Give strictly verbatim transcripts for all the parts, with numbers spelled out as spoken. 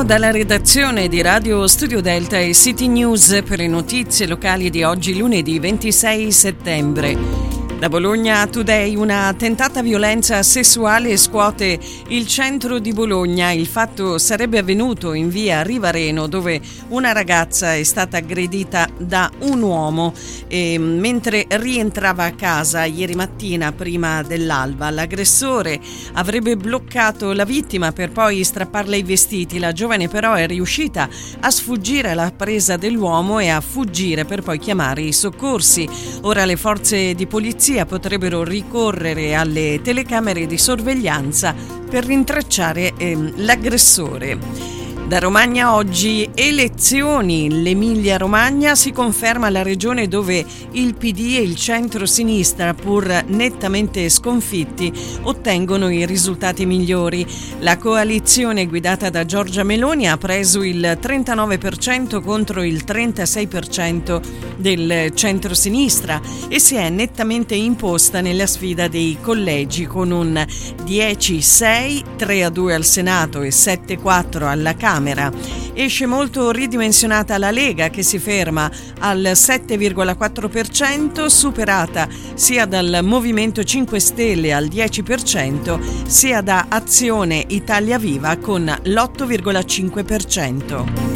Buongiorno dalla redazione di Radio Studio Delta e City News per le notizie locali di oggi, lunedì ventisei settembre. Da Bologna Today, una tentata violenza sessuale scuote il centro di Bologna. Il fatto sarebbe avvenuto in via Rivareno, dove una ragazza è stata aggredita da un uomo e, mentre rientrava a casa ieri mattina prima dell'alba. L'aggressore avrebbe bloccato la vittima per poi strapparle i vestiti. La giovane però è riuscita a sfuggire alla presa dell'uomo e a fuggire per poi chiamare i soccorsi. Ora le forze di polizia potrebbero ricorrere alle telecamere di sorveglianza per rintracciare ehm, l'aggressore. Da Romagna oggi elezioni. L'Emilia Romagna si conferma la regione dove il P D e il centro-sinistra, pur nettamente sconfitti, ottengono i risultati migliori. La coalizione guidata da Giorgia Meloni ha preso il trentanove per cento contro il trentasei per cento del centro-sinistra e si è nettamente imposta nella sfida dei collegi con un dieci sei, tre a due al Senato e sette a quattro alla Camera. Esce molto ridimensionata la Lega, che si ferma al sette virgola quattro per cento, superata sia dal Movimento cinque Stelle al dieci per cento sia da Azione Italia Viva con l'otto virgola cinque per cento.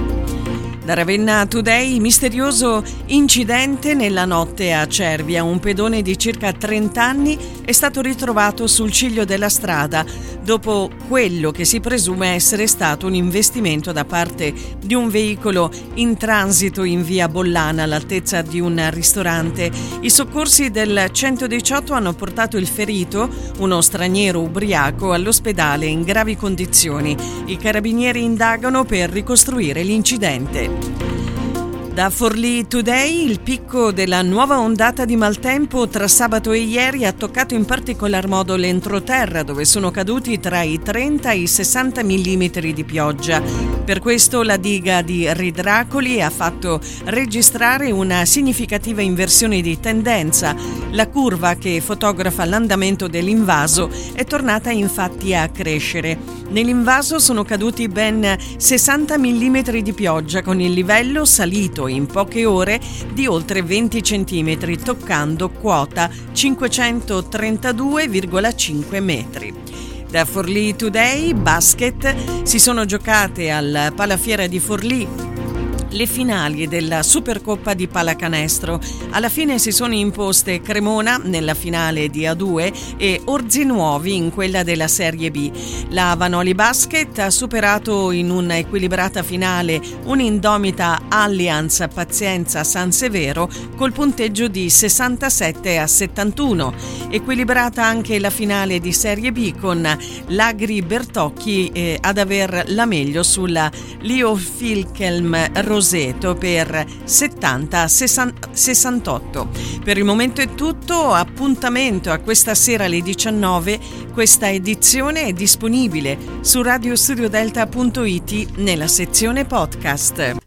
Da Ravenna Today, misterioso incidente nella notte a Cervia. Un pedone di circa trenta anni è stato ritrovato sul ciglio della strada dopo quello che si presume essere stato un investimento da parte di un veicolo in transito in via Bollana all'altezza di un ristorante. I soccorsi del centodiciotto hanno portato il ferito, uno straniero ubriaco, all'ospedale in gravi condizioni. I carabinieri indagano per ricostruire l'incidente. Da Forlì Today, il picco della nuova ondata di maltempo tra sabato e ieri ha toccato in particolar modo l'entroterra, dove sono caduti tra i trenta e i sessanta millimetri di pioggia. Per questo la diga di Ridracoli ha fatto registrare una significativa inversione di tendenza. La curva che fotografa l'andamento dell'invaso è tornata infatti a crescere. Nell'invaso sono caduti ben sessanta millimetri di pioggia, con il livello salito in poche ore di oltre venti centimetri, toccando quota cinquecentotrentadue virgola cinque metri. Da Forlì Today, basket, si sono giocate al Palafiera di Forlì le finali della Supercoppa di pallacanestro. Alla fine si sono imposte Cremona nella finale di A due e Orzinuovi in quella della Serie B. La Vanoli Basket ha superato in una equilibrata finale un'indomita Allianz Pazienza San Severo col punteggio di sessantasette a settantuno. Equilibrata anche la finale di Serie B con l'Agri Bertocchi eh, ad aver la meglio sulla Leo Filkelm Roseto per settanta a sessantotto. Per il momento è tutto, appuntamento a questa sera alle diciannove. Questa edizione è disponibile su radio studio delta punto it nella sezione podcast.